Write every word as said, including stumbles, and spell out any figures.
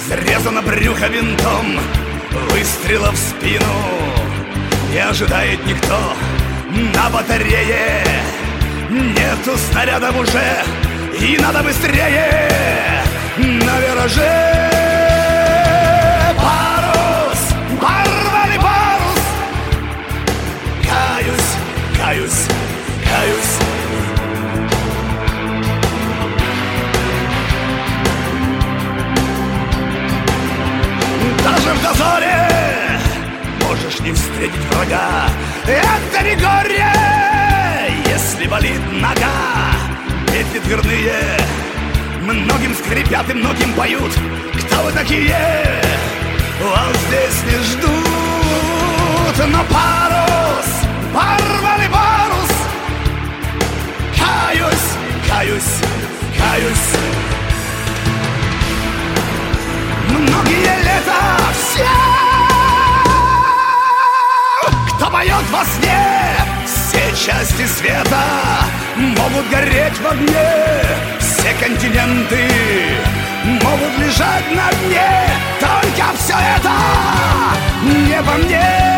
Срезано брюхо винтом, выстрела в спину. Не ожидает никто на батарее. Нету снарядов уже, и надо быстрее. На вираже парус, порвали парус. Каюсь, каюсь, каюсь. Даже в дозоре можешь не встретить врага. Это не горе, если болит нога. Петли дверные многим скрипят и многим поют. Кто вы такие? Вас здесь не ждут. Но парус, порвали парус. Каюсь, каюсь, каюсь. Многие лета все, кто поет во сне, все части света могут гореть в огне. Все континенты могут лежать на дне. Только все это не по мне.